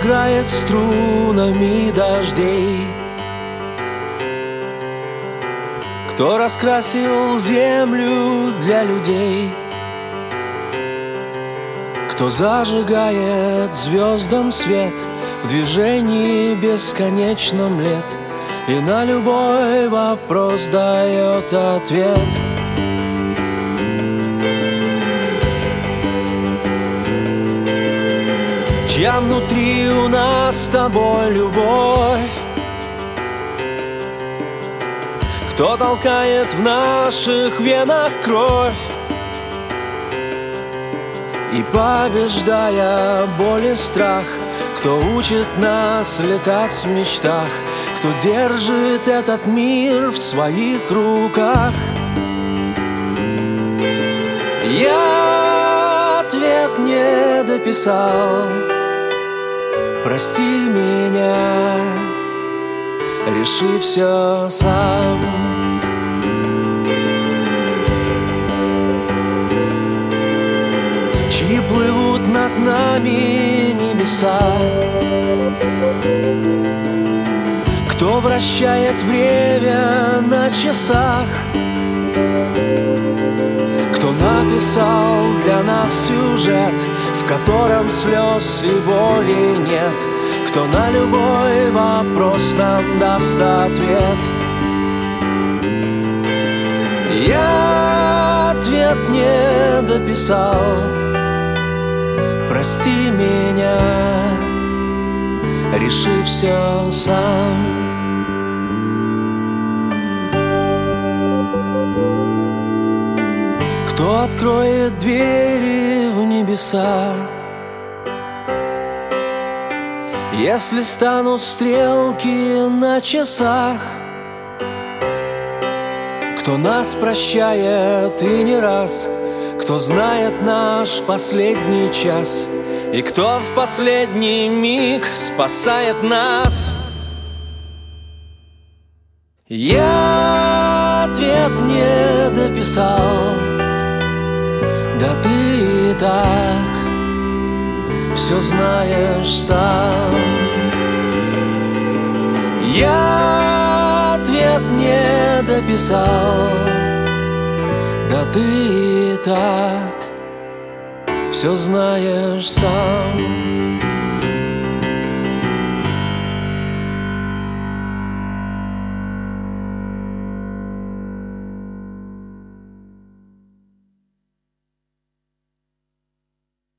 играет струнами дождей, кто раскрасил землю для людей, кто зажигает звездам свет в движении бесконечном лет и на любой вопрос дает ответ. Чья внутри у нас с тобой любовь, кто толкает в наших венах кровь и, побеждая боль и страх, кто учит нас летать в мечтах, кто держит этот мир в своих руках. Я ответ не дописал, прости меня, реши все сам. Чьи плывут над нами небеса, кто вращает время на часах, кто написал для нас сюжет, в котором слез и боли нет, кто на любой вопрос нам даст ответ. Я ответ не дописал, прости меня, реши все сам. Кто откроет двери в небеса, если станут стрелки на часах, кто нас прощает и не раз, кто знает наш последний час и кто в последний миг спасает нас. Я ответ не дописал, да ты и так все знаешь сам. Я ответ не дописал, да ты и так все знаешь сам.